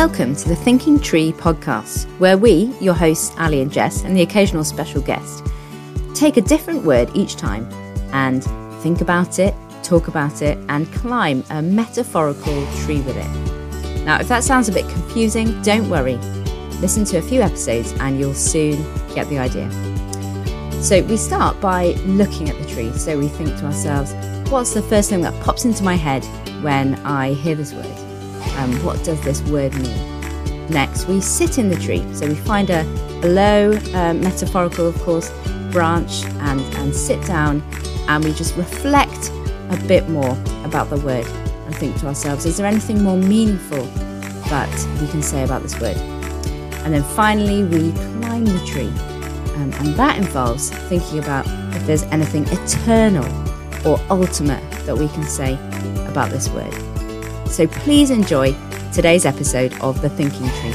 Welcome to the Thinking Tree podcast, where we, your hosts Ali and Jess, and the occasional special guest, take a different word each time and think about it, talk about it, and climb a metaphorical tree with it. Now, if that sounds a bit confusing, don't worry. Listen to a few episodes and you'll soon get the idea. So we start by looking at the tree. So we think to ourselves, what's the first thing that pops into my head when I hear this word? What does this word mean? Next, we sit in the tree. So we find a low, metaphorical, of course, branch and sit down, and we just reflect a bit more about the word and think to ourselves, is there anything more meaningful that we can say about this word? And then finally, we climb the tree. And that involves thinking about if there's anything eternal or ultimate that we can say about this word. So please enjoy today's episode of The Thinking Tree.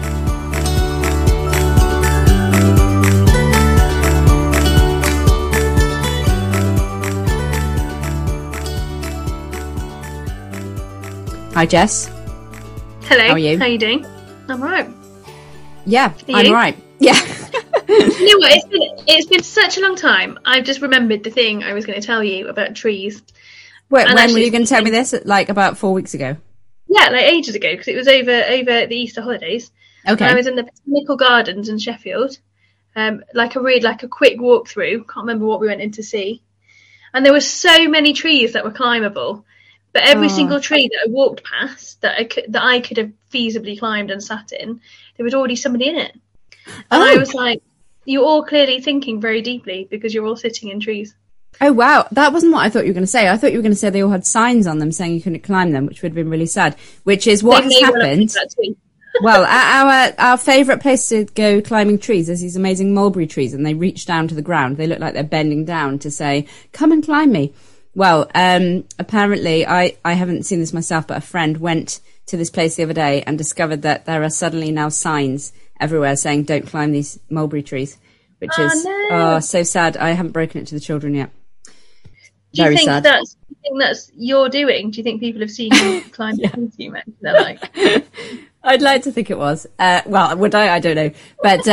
Hi, Jess. Hello. How are you? How are you doing? I'm alright. Yeah, I'm alright. Yeah. You know what? It's been such a long time. I've just remembered the thing I was going to tell you about trees. When were you going to tell me this? Like about 4 weeks ago? Yeah, like ages ago, because it was over the Easter holidays. Okay. I was in the Botanical Gardens in Sheffield. Like a quick walkthrough. Can't remember what we went in to see. And there were so many trees that were climbable, but every single tree that I walked past that I could have feasibly climbed and sat in, there was already somebody in it. And I was like, you're all clearly thinking very deeply because you're all sitting in trees. Oh, wow. That wasn't what I thought you were going to say. I thought you were going to say they all had signs on them saying you couldn't climb them, which would have been really sad, which is what has happened. Well, our favourite place to go climbing trees is these amazing mulberry trees, and they reach down to the ground. They look like they're bending down to say, come and climb me. Well, apparently, I haven't seen this myself, but a friend went to this place the other day and discovered that there are suddenly now signs everywhere saying don't climb these mulberry trees, which is so sad. I haven't broken it to the children yet. Do you think that's something that's you're doing? Do you think people have seen you climb the trees you met? They're like, I'd like to think it was. Well, would I? I don't know. But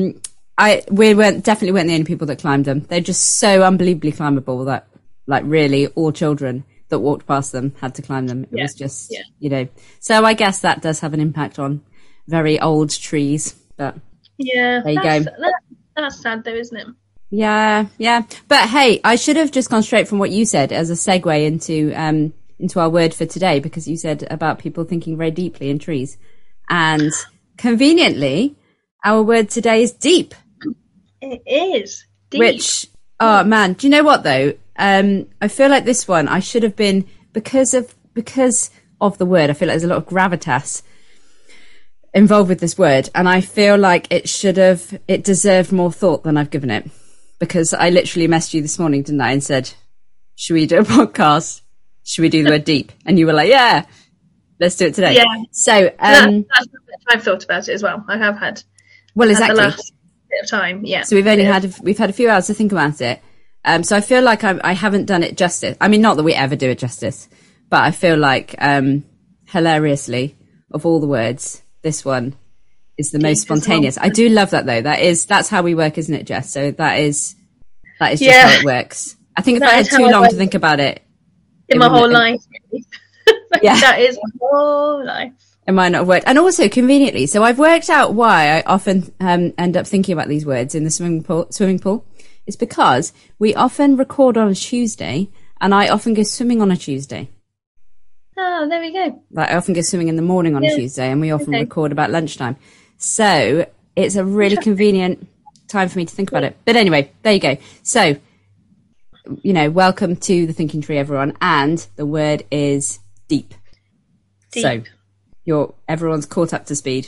we definitely weren't the only people that climbed them. They're just so unbelievably climbable that, like, really all children that walked past them had to climb them. It was just, you know. So I guess that does have an impact on very old trees. But there you go. That's sad though, isn't it? Yeah. But hey, I should have just gone straight from what you said as a segue into our word for today, because you said about people thinking very deeply in trees. And conveniently, our word today is deep. It is deep. Which, oh man, do you know what though? I feel like this one I should have been, because of the word, I feel like there's a lot of gravitas involved with this word, and I feel like it deserved more thought than I've given it, because I literally messaged you this morning, didn't I, and said, should we do a podcast? Should we do the word deep? And you were like, yeah, let's do it today. Yeah. So I've thought about it as well. I have had. Well, exactly. The last bit of time. Yeah. So we've had a few hours to think about it. So I feel like I haven't done it justice. I mean, not that we ever do it justice, but I feel like hilariously, of all the words, this one is the most spontaneous. I do love that though. That's how we work, isn't it, Jess? So that is just how it works. I think if I had too long to think about it, in my whole life, yeah, that is my whole life. It might not have worked. And also conveniently, so I've worked out why I often end up thinking about these words in the swimming pool. It's because we often record on a Tuesday, and I often go swimming on a Tuesday. Oh, there we go. Like, I often go swimming in the morning on a Tuesday, and we often record about lunchtime. So it's a really convenient time for me to think about it. But anyway, there you go. So, you know, welcome to the Thinking Tree, everyone. And the word is deep. So everyone's caught up to speed.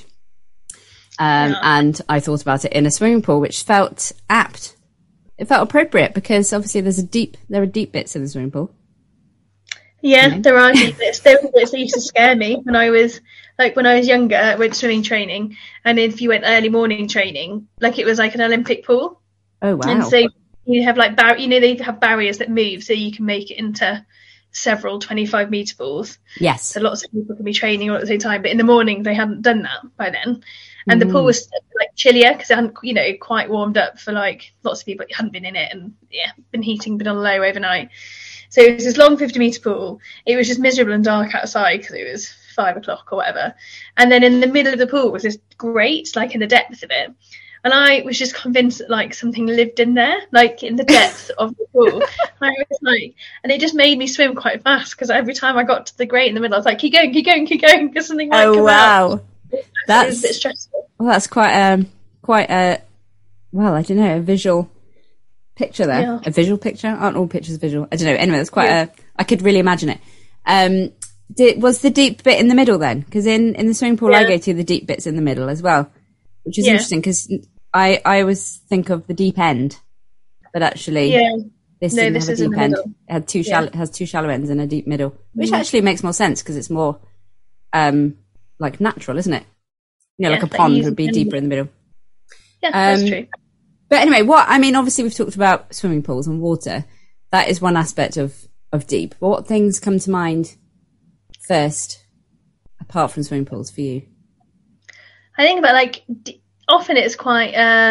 And I thought about it in a swimming pool, which felt apt. It felt appropriate because obviously there are deep bits in the swimming pool. Yeah, there are deep bits. There were bits that used to scare me when I was younger. I went swimming training, and if you went early morning training, like it was like an Olympic pool. Oh wow! And so you have like they have barriers that move, so you can make it into several 25-metre pools. Yes. So lots of people can be training all at the same time. But in the morning, they hadn't done that by then. And the pool was like chillier because it hadn't, quite warmed up for like lots of people. It hadn't been in it and been on low overnight. So it was this long 50-metre pool. It was just miserable and dark outside because it was 5 o'clock or whatever. And then in the middle of the pool was this grate, like in the depth of it. And I was just convinced that like something lived in there, like in the depth of the pool. I was like, and it just made me swim quite fast because every time I got to the grate in the middle, I was like, keep going, because something might come out. That's a bit stressful. Well, that's quite a well, I don't know, a visual picture there. Yeah. A visual picture? Aren't all pictures visual? I don't know. Anyway, that's quite I could really imagine it. Was the deep bit in the middle then? Because in the swimming pool I go to, the deep bit's in the middle as well, which is interesting because I always think of the deep end, but actually this didn't have a deep end. It had has two shallow ends and a deep middle, which actually makes more sense because it's more like natural, isn't it? Like a pond would be deeper in the middle. Yeah, that's true. But anyway, obviously we've talked about swimming pools and water. That is one aspect of deep. But what things come to mind first, apart from swimming pools, for you? I think about like often it's quite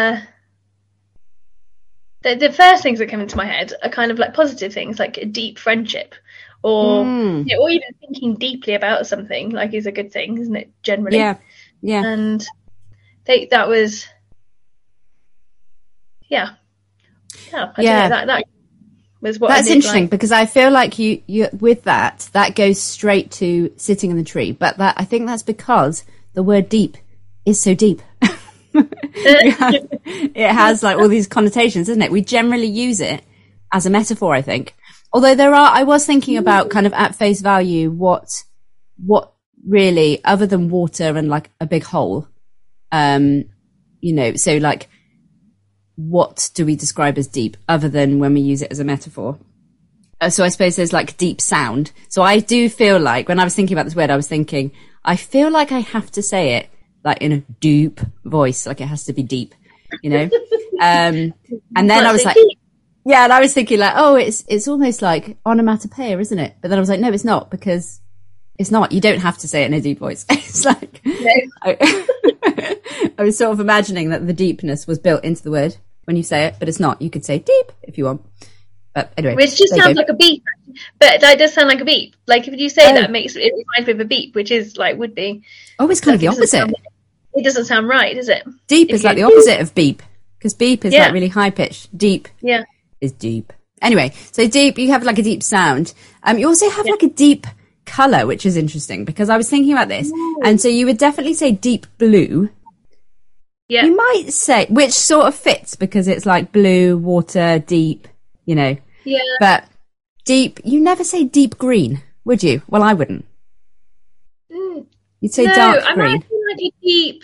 the first things that come into my head are kind of like positive things, like a deep friendship, or or even thinking deeply about something. Like is a good thing, isn't it? Generally, yeah. And that was I don't know, that was what. That's interesting because I feel like you with that goes straight to sitting in the tree, but I think that's because the word deep is so deep. It has like all these connotations, isn't it? We generally use it as a metaphor, I think. Although I was thinking about kind of at face value what really, other than water and like a big hole, so like what do we describe as deep other than when we use it as a metaphor? So I suppose there's like deep sound. So I do feel like when I was thinking about this word, I feel like I have to say it like in a deep voice, like it has to be deep, and then I was like, and I was thinking like, oh, it's almost like onomatopoeia, isn't it? But then I was like, no, it's not, because it's not. You don't have to say it in a deep voice. It's like, I was sort of imagining that the deepness was built into the word when you say it, but it's not. You could say deep if you want. But anyway. Which just sounds like a beep. But that does sound like a beep. Like if you say that, it reminds me of a beep, which is like, would be. Oh, it's kind of the opposite. It doesn't sound right, does it? Deep is like the opposite of beep. Because beep is like really high pitched. Deep is deep. Anyway, so deep, you have like a deep sound. You also have like a deep colour, which is interesting because I was thinking about this. Ooh. And so you would definitely say deep blue. Yeah. You might say, which sort of fits because it's like blue, water, deep, Yeah. But deep, you never say deep green, would you? Well, I wouldn't. You'd say dark green. I might say like deep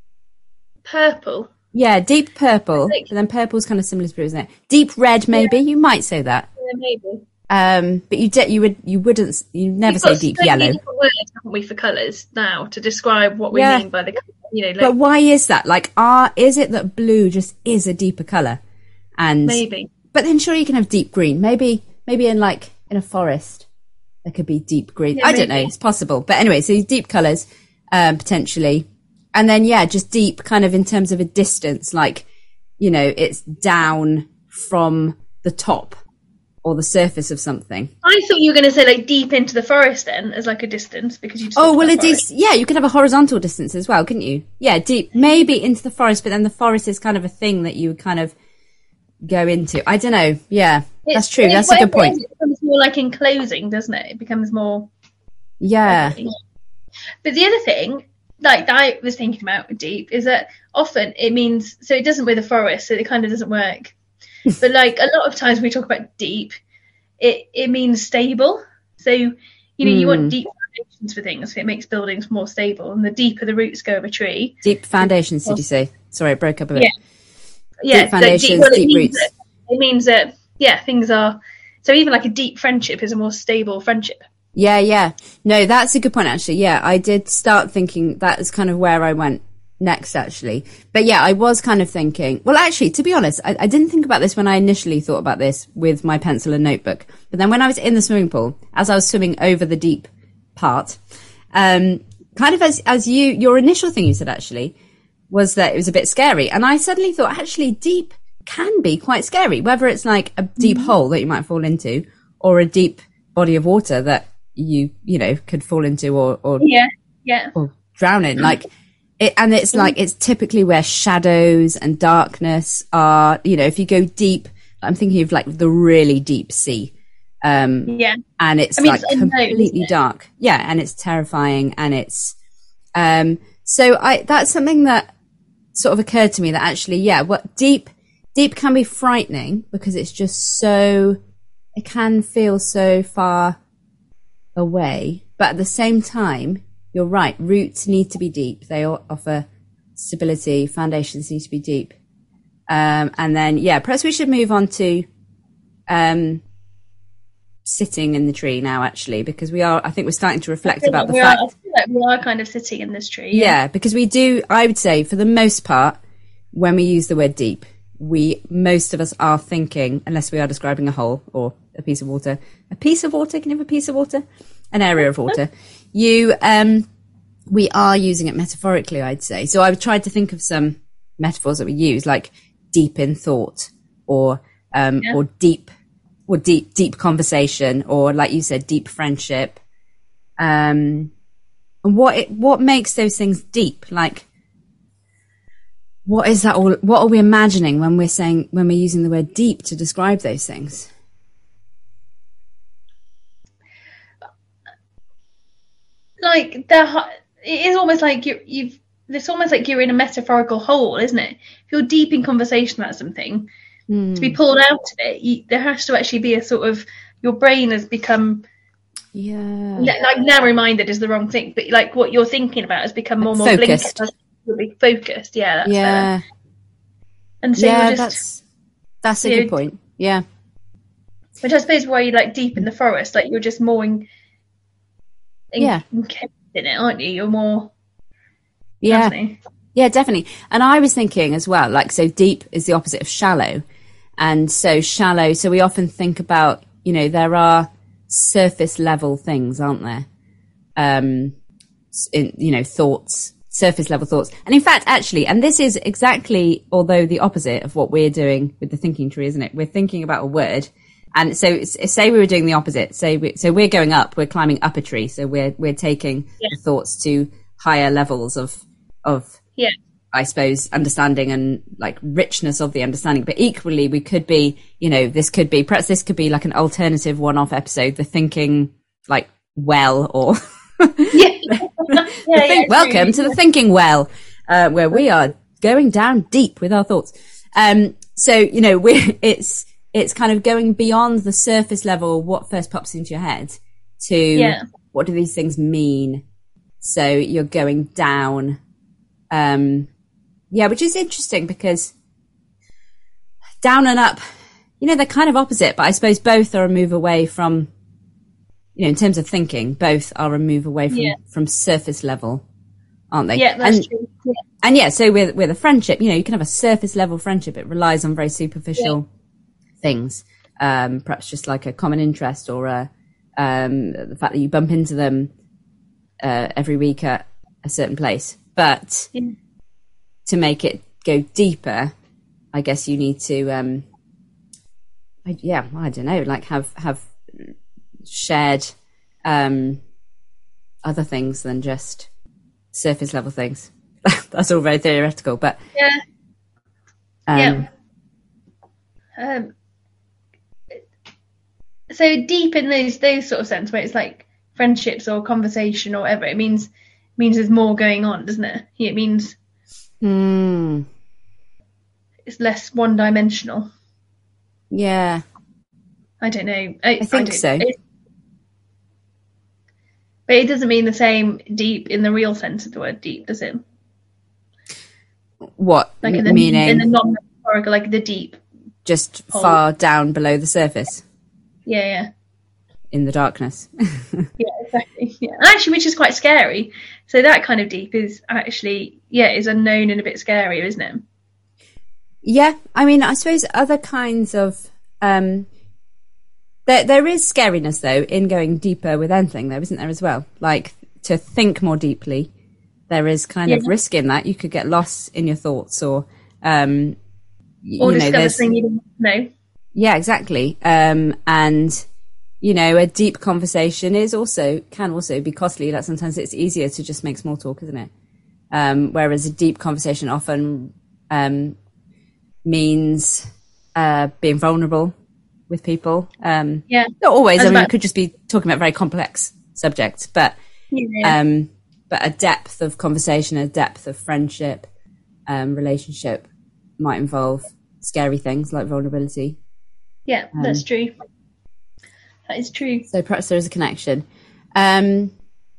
purple. Yeah, deep purple. But then purple's kind of similar to blue, isn't it? Deep red, maybe. You might say that. Yeah, maybe. But you'd never say deep yellow. We've got words, haven't we, for colours now to describe what we mean by the colour, But why is that? Like, is it that blue just is a deeper colour? And maybe. But then surely you can have deep green. Maybe in a forest there could be deep green. I don't know. It's possible. But anyway, so deep colours, potentially. And then, just deep kind of in terms of a distance, like, it's down from the top or the surface of something. I thought you were going to say like deep into the forest then as like a distance because you just you could have a horizontal distance as well, couldn't you? Yeah, deep, maybe into the forest, but then the forest is kind of a thing that you would kind of go into. I don't know. Yeah, that's true. That's a good point. It becomes more like enclosing, doesn't it? It becomes more. Yeah. But the other thing, like I was thinking about with deep, is that often it means, so it doesn't with a forest, so it kind of doesn't work. But like a lot of times when we talk about deep, it means stable. So, you want deep foundations for things. So it makes buildings more stable. And the deeper the roots go of a tree. Deep foundations, did you say? Sorry, it broke up a bit. Yeah. Deep foundations, deep roots. It means that, things are, so even like a deep friendship is a more stable friendship. Yeah. No, that's a good point, actually. Yeah, I did start thinking that is kind of where I went next, actually. But yeah, I was kind of thinking, well, actually, to be honest, I didn't think about this when I initially thought about this with my pencil and notebook. But then when I was in the swimming pool, as I was swimming over the deep part, kind of as your initial thing you said, actually, was that it was a bit scary. And I suddenly thought, actually, deep can be quite scary, whether it's like a deep hole that you might fall into or a deep body of water that you know, could fall into or or drown in. Like, it's like, it's typically where shadows and darkness are, you know, if you go deep, I'm thinking of like the really deep sea. And it's like completely dark. Yeah. And it's terrifying. And it's, so that's something that sort of occurred to me that actually, what deep can be frightening because it's just so, it can feel so far away. But at the same time, you're right, roots need to be deep. They offer stability, foundations need to be deep. And then, perhaps we should move on to sitting in the tree now, actually, because I think we're starting to reflect about the fact. I feel like we are kind of sitting in this tree. Yeah, because we do, I would say, for the most part, when we use the word deep, most of us are thinking, unless we are describing a hole or a piece of water. A piece of water? Can you have a piece of water? An area of water. We are using it metaphorically, I'd say. So I've tried to think of some metaphors that we use, like deep in thought, or deep conversation, or like you said, deep friendship. And what makes those things deep? Like, what is that all? What are we imagining when we're using the word deep to describe those things? Like it is almost like it's almost like you're in a metaphorical hole, isn't it? If you're deep in conversation about something, to be pulled out of it, there has to actually be a sort of, your brain has become like narrow-minded is the wrong thing, but like what you're thinking about has become more focused. Focused. Yeah, that's fair. And so that's a good point. Yeah, which I suppose why you like deep in the forest, like you're just more in it, aren't you? You're more definitely. And I was thinking as well, like, so deep is the opposite of shallow, and so shallow, so we often think about, you know, there are surface level things, aren't there, in, you know, thoughts, surface level thoughts. And in fact, actually, and this is exactly, although the opposite of what we're doing with the thinking tree, isn't it? We're thinking about a word. And so say we were doing the opposite. So we're going up, we're climbing up a tree. So we're taking the thoughts to higher levels of I suppose, understanding and like richness of the understanding. But equally, we could be, you know, this could be like an alternative one-off episode, the thinking like well, or welcome to the thinking well, where we are going down deep with our thoughts. So, you know, it's kind of going beyond the surface level, what first pops into your head, to what do these things mean? So you're going down, which is interesting because down and up, you know, they're kind of opposite, but I suppose both are a move away from, you know, in terms of thinking, both are a move away from surface level, aren't they? Yeah, that's true. Yeah. And so with a friendship, you know, you can have a surface level friendship. It relies on very superficial things, perhaps just like a common interest, or the fact that you bump into them every week at a certain place. But to make it go deeper, I guess you need to I don't know, like have shared other things than just surface level things. That's all very theoretical, but so deep in those sort of sense where it's like friendships or conversation or whatever, it means there's more going on, doesn't it? It means it's less one-dimensional. Yeah, I don't know. I think so. But it doesn't mean the same deep in the real sense of the word deep, does it? What? Like in the meaning? In the non-metaphorical, like the deep. Just far down below the surface. Yeah. In the darkness. Yeah, exactly. Yeah, and actually, which is quite scary. So that kind of deep is actually, is unknown and a bit scarier, isn't it? Yeah, I mean, I suppose other kinds of there is scariness though in going deeper with anything, though, isn't there as well? Like to think more deeply, there is kind of risk in that. You could get lost in your thoughts, or discover something you didn't know. Yeah, exactly. And a deep conversation can also be costly. Like sometimes it's easier to just make small talk, isn't it? Whereas a deep conversation often means being vulnerable with people. Not always. I mean, it could just be talking about very complex subjects, but a depth of conversation, a depth of friendship, relationship might involve scary things like vulnerability. Yeah, that's true. That is true. So perhaps there is a connection. And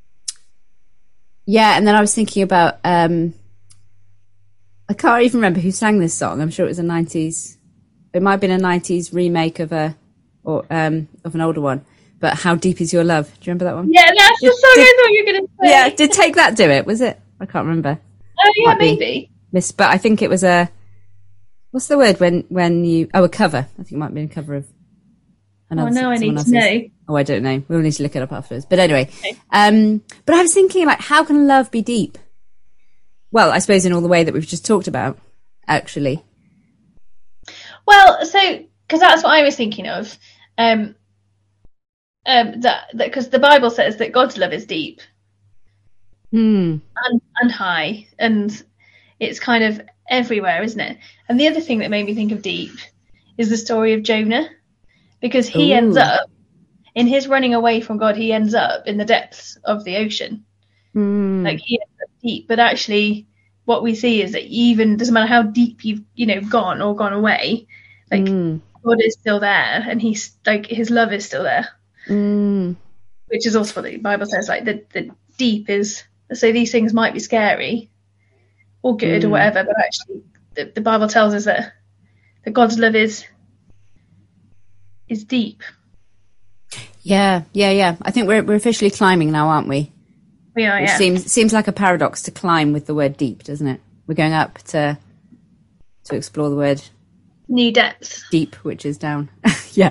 then I was thinking about, I can't even remember who sang this song. I'm sure it was it might have been a 90s remake of an older one. But How Deep Is Your Love? Do you remember that one? Yeah, that's the song I thought you were going to say. Yeah, did Take That do it? Was it? I can't remember. Oh, yeah, maybe. But I think it was what's the word when you... Oh, a cover. I think it might have been a cover of another. Oh, no, I need to know. Oh, I don't know. We'll need to look it up afterwards. But anyway, but I was thinking, like, how can love be deep? Well, I suppose in all the way that we've just talked about, actually. Well, so, because that's what I was thinking of. That because the Bible says that God's love is deep and high, and it's kind of everywhere, isn't it? And the other thing that made me think of deep is the story of Jonah, because he ends up in his running away from God. He ends up in the depths of the ocean, like he ends up deep. But actually, what we see is that even doesn't matter how deep you've gone or gone away, like God is still there, and he's like his love is still there. Which is also what the Bible says, like the deep is, so these things might be scary or good or whatever, but actually the Bible tells us that God's love is deep. Yeah. I think we're officially climbing now, aren't we? We are, yeah. It seems like a paradox to climb with the word deep, doesn't it? We're going up to explore the word new depths. Deep, which is down. Yeah.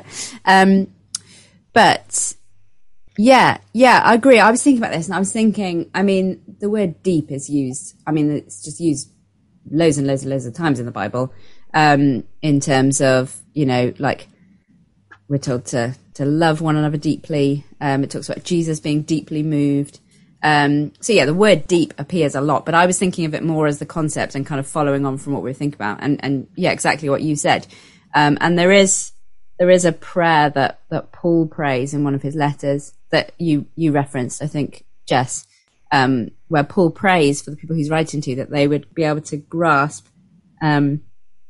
But yeah, I agree. I was thinking about this, and I was thinking, I mean, the word deep is used. I mean, it's just used loads and loads and loads of times in the Bible, in terms of, like we're told to love one another deeply. It talks about Jesus being deeply moved. So yeah, the word deep appears a lot, but I was thinking of it more as the concept and kind of following on from what we were thinking about. And yeah, exactly what you said. And there is a prayer that Paul prays in one of his letters that you referenced, I think, Jess, where Paul prays for the people he's writing to, that they would be able to grasp, to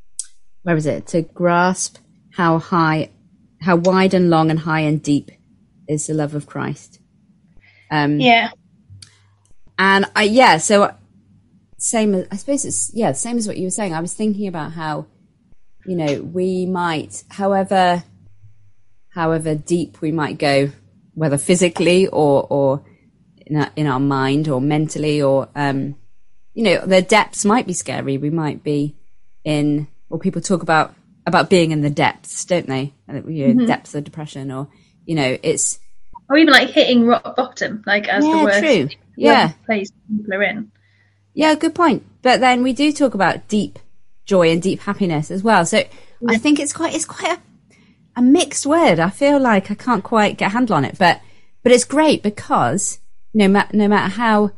grasp how wide and long and high and deep is the love of Christ. Yeah. And so same as, I suppose it's, same as what you were saying. I was thinking about how, we might, however deep we might go, whether physically or in our mind or mentally, or, the depths might be scary. We might be or people talk about being in the depths, don't they? Depths of depression, or, it's, or even like hitting rock bottom, like as the worst place people are in. Yeah, good point. But then we do talk about deep joy and deep happiness as well. So I think it's quite a mixed word. I feel like I can't quite get a handle on it, but it's great because no matter how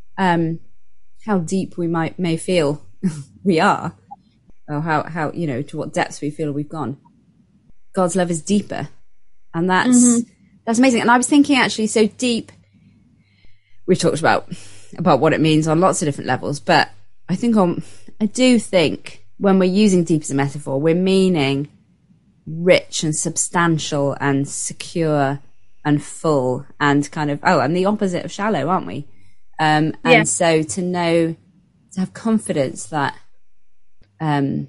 deep we may feel we are, or how to what depths we feel we've gone, God's love is deeper, and that's amazing. And I was thinking, actually, so deep, we've talked about what it means on lots of different levels, but I do think when we're using deep as a metaphor, we're meaning rich and substantial and secure and full and kind of, and the opposite of shallow, aren't we? And so to have confidence that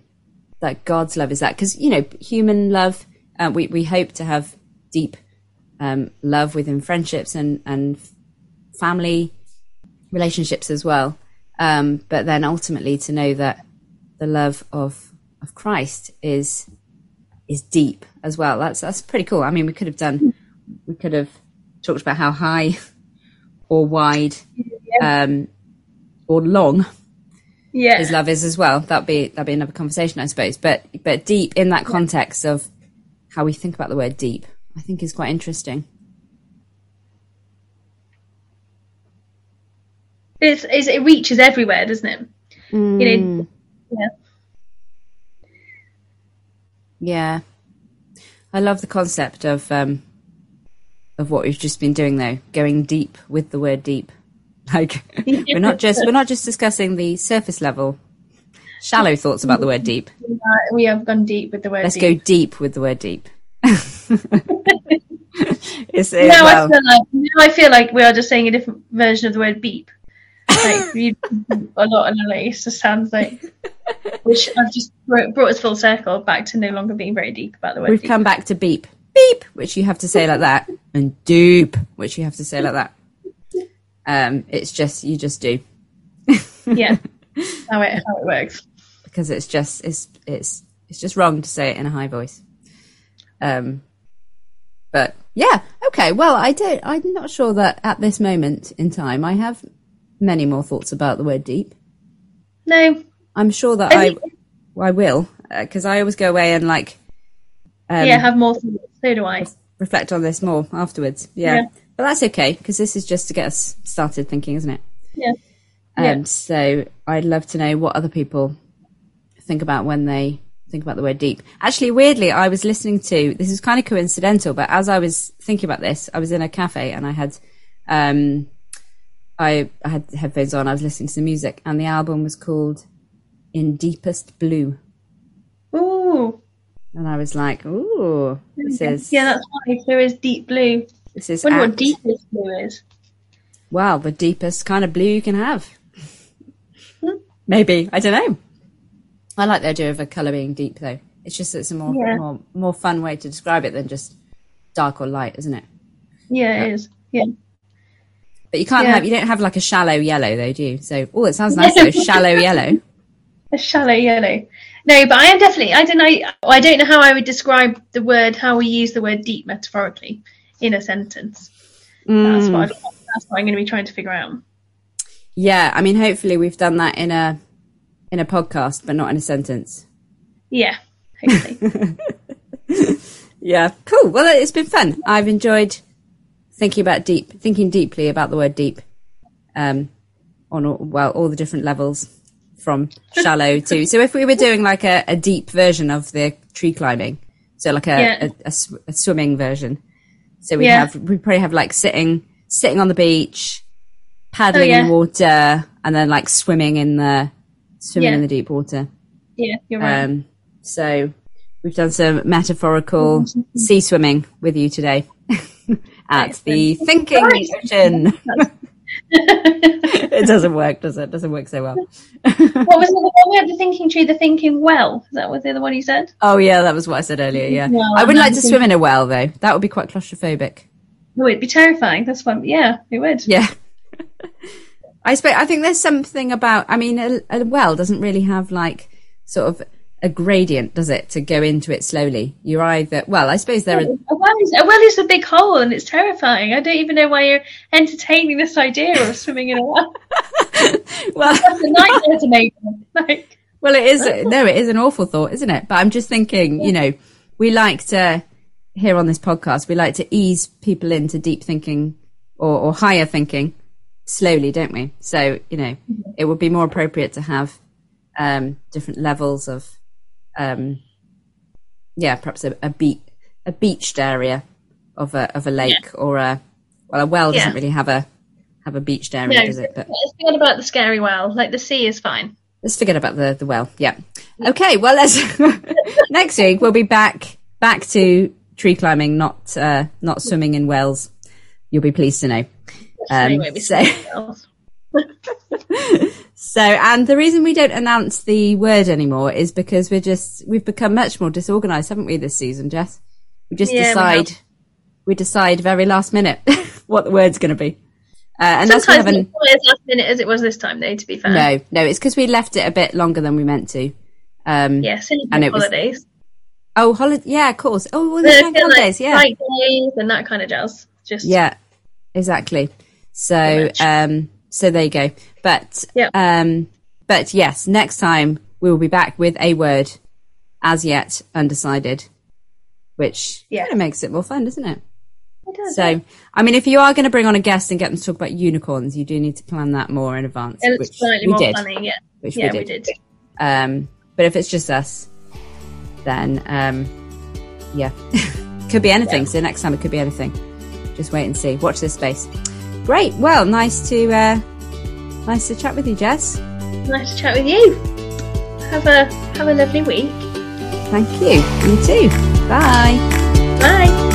God's love is that, because, human love, we hope to have deep love within friendships and family relationships as well. But then ultimately to know that the love of Christ is deep as well. That's pretty cool. I mean, we could have talked about how high or wide or long his love is as well. That'd be another conversation, I suppose. But deep in that context of how we think about the word deep, I think is quite interesting. It reaches everywhere, doesn't it? Yeah. I love the concept of what we've just been doing, though, going deep with the word deep. Like we're not just discussing the surface level, shallow thoughts about the word deep. We have gone deep with the word. Let's deep. go deep with the word deep. I feel like we are just saying a different version of the word beep. Like you a lot, and it just sounds like, which I've just brought us full circle back to no longer being very deep about the word. We've come back to beep, beep, which you have to say like that, and deep, which you have to say like that. It's just you just do. Yeah, how it works. Because it's just wrong to say it in a high voice. But yeah, okay. Well, I'm not sure that at this moment in time I have many more thoughts about the word deep. No, I'm sure that I will, because I always go away and have more thoughts. So do I. Reflect on this more afterwards. Yeah. But that's okay, because this is just to get us started thinking, isn't it? Yeah. So I'd love to know what other people think about when they think about the word deep. Actually, weirdly, I was listening to, this is kind of coincidental, but as I was thinking about this, I was in a cafe and I had headphones on, I was listening to the music, and the album was called In Deepest Blue. Ooh. And I was like, ooh, this is... Yeah, that's right, there is deep blue. This is... I wonder what deepest blue is. Well, the deepest kind of blue you can have. Maybe, I don't know. I like the idea of a colour being deep, though. It's just it's a more fun way to describe it than just dark or light, isn't it? Yeah, it is. Yeah. But you don't have like a shallow yellow, though, do you? So, it sounds nice though. Shallow yellow. A shallow yellow. No, but I am definitely. I don't know how I would describe how we use the word deep metaphorically in a sentence. That's what I'm going to be trying to figure out. Yeah, I mean, hopefully we've done that in a podcast, but not in a sentence. Yeah, hopefully. Yeah, cool. Well, it's been fun. I've enjoyed thinking deeply about the word deep, on all the different levels, from shallow to. So if we were doing like a deep version of the tree climbing, so like a swimming version, so we probably have like sitting on the beach, paddling in water, and then like swimming in the deep water. Yeah, you're right. So we've done some metaphorical sea swimming with you today at the thinking session. It doesn't work, does it? It doesn't work so well. What was the other one? We had the thinking tree, the thinking well. Is that what the other one you said? Oh yeah, that was what I said earlier. Yeah, I would like to swim in a well though. That would be quite claustrophobic. Oh, it'd be terrifying. That's fun. Yeah, it would. Yeah. I think there's something about. I mean, a well doesn't really have like sort of a gradient, does it, to go into it slowly? You're either I suppose there are. A well is a big hole and it's terrifying. I don't even know why you're entertaining this idea of swimming in a well. Well, that's a nightmare to make. Well, it is. No, it is an awful thought, isn't it? But I'm just thinking, we like to here on this podcast, we like to ease people into deep thinking or higher thinking slowly, don't we? So it would be more appropriate to have different levels of. Perhaps a beached area of a lake or a well doesn't really have a beached area, does it? But let's forget about the scary well. Like the sea is fine. Let's forget about the well. Yeah. Okay. Well, let's next week we'll be back to tree climbing, not swimming in wells. You'll be pleased to know. So, and the reason we don't announce the word anymore is because we've become much more disorganized, haven't we, this season, Jess? We just we decide very last minute what the word's going to be. Sometimes it's not as last minute as it was this time, though, to be fair. No, it's because we left it a bit longer than we meant to. Silly holidays. Yeah, of course. Oh, well, there's holidays, yeah. Flight days and that kind of jazz. Yeah, exactly. So, so there you go. But yes, next time we will be back with a word as yet undecided, which kind of makes it more fun, doesn't it? It does. So, I mean, if you are going to bring on a guest and get them to talk about unicorns, you do need to plan that more in advance. It's slightly more funny, yeah. Which we did. But if it's just us, then, could be anything. So next time it could be anything. Just wait and see. Watch this space. Great. Well, nice to chat with you, Jess. Nice to chat with you. Have a lovely week. Thank you. You too. Bye. Bye.